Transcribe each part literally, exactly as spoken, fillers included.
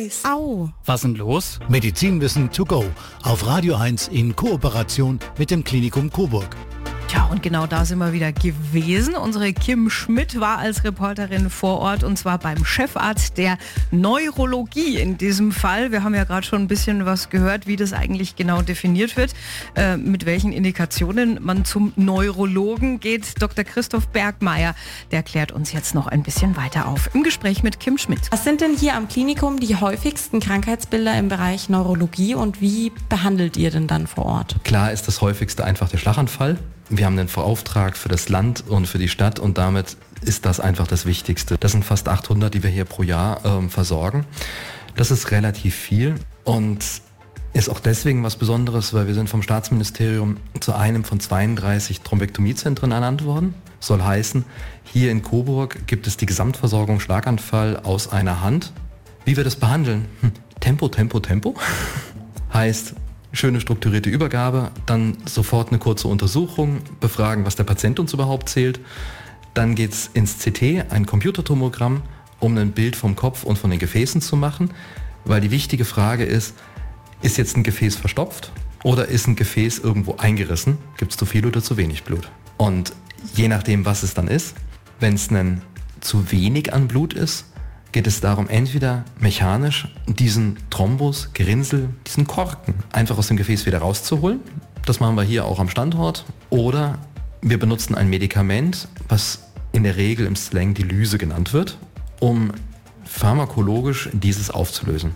Eis. Au. Was denn los? Medizinwissen to go auf Radio eins in Kooperation mit dem Klinikum Coburg. Tja, und genau da sind wir wieder gewesen. Unsere Kim Schmidt war als Reporterin vor Ort und zwar beim Chefarzt der Neurologie in diesem Fall. Wir haben ja gerade schon ein bisschen was gehört, wie das eigentlich genau definiert wird, äh, mit welchen Indikationen man zum Neurologen geht. Doktor Christoph Bergmeier, der klärt uns jetzt noch ein bisschen weiter auf im Gespräch mit Kim Schmidt. Was sind denn hier am Klinikum die häufigsten Krankheitsbilder im Bereich Neurologie und wie behandelt ihr denn dann vor Ort? Klar ist das häufigste einfach der Schlaganfall. Wir haben einen Auftrag für das Land und für die Stadt und damit ist das einfach das Wichtigste. Das sind fast achthundert, die wir hier pro Jahr ähm, versorgen. Das ist relativ viel und ist auch deswegen was Besonderes, weil wir sind vom Staatsministerium zu einem von zweiunddreißig Thrombektomiezentren ernannt worden. Soll heißen, hier in Coburg gibt es die Gesamtversorgung Schlaganfall aus einer Hand. Wie wir das behandeln? Hm, Tempo, Tempo, Tempo. Heißt, schöne strukturierte Übergabe, dann sofort eine kurze Untersuchung, befragen, was der Patient uns überhaupt zählt. Dann geht es ins C T, ein Computertomogramm, um ein Bild vom Kopf und von den Gefäßen zu machen. Weil die wichtige Frage ist, ist jetzt ein Gefäß verstopft oder ist ein Gefäß irgendwo eingerissen? Gibt es zu viel oder zu wenig Blut? Und je nachdem, was es dann ist, wenn es ein zu wenig an Blut ist, geht es darum, entweder mechanisch diesen Thrombus, Gerinnsel, diesen Korken einfach aus dem Gefäß wieder rauszuholen. Das machen wir hier auch am Standort. Oder wir benutzen ein Medikament, was in der Regel im Slang die Lyse genannt wird, um pharmakologisch dieses aufzulösen.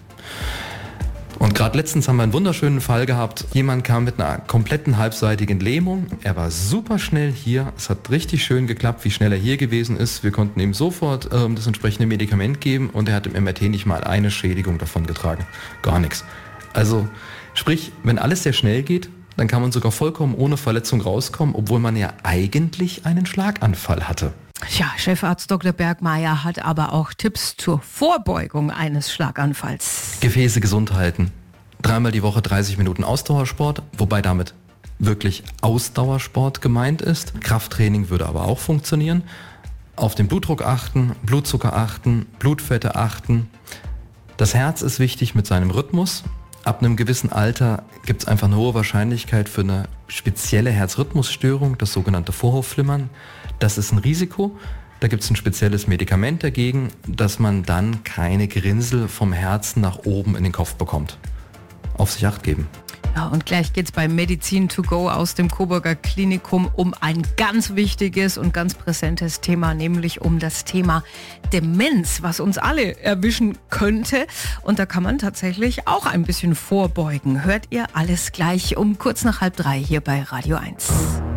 Und gerade letztens haben wir einen wunderschönen Fall gehabt. Jemand kam mit einer kompletten halbseitigen Lähmung. Er war super schnell hier. Es hat richtig schön geklappt, wie schnell er hier gewesen ist. Wir konnten ihm sofort ähm, das entsprechende Medikament geben und er hat im M R T nicht mal eine Schädigung davon getragen. Gar nichts. Also sprich, wenn alles sehr schnell geht, dann kann man sogar vollkommen ohne Verletzung rauskommen, obwohl man ja eigentlich einen Schlaganfall hatte. Ja, Chefarzt Doktor Bergmeier hat aber auch Tipps zur Vorbeugung eines Schlaganfalls. Gefäße gesund halten. Dreimal die Woche dreißig Minuten Ausdauersport, wobei damit wirklich Ausdauersport gemeint ist. Krafttraining würde aber auch funktionieren. Auf den Blutdruck achten, Blutzucker achten, Blutfette achten. Das Herz ist wichtig mit seinem Rhythmus. Ab einem gewissen Alter gibt es einfach eine hohe Wahrscheinlichkeit für eine spezielle Herzrhythmusstörung, das sogenannte Vorhofflimmern. Das ist ein Risiko. Da gibt es ein spezielles Medikament dagegen, dass man dann keine Gerinnsel vom Herzen nach oben in den Kopf bekommt. Auf sich Acht geben. Ja, und gleich geht's bei Medizin to go aus dem Coburger Klinikum um ein ganz wichtiges und ganz präsentes Thema, nämlich um das Thema Demenz, was uns alle erwischen könnte. Und da kann man tatsächlich auch ein bisschen vorbeugen. Hört ihr alles gleich um kurz nach halb drei hier bei Radio eins.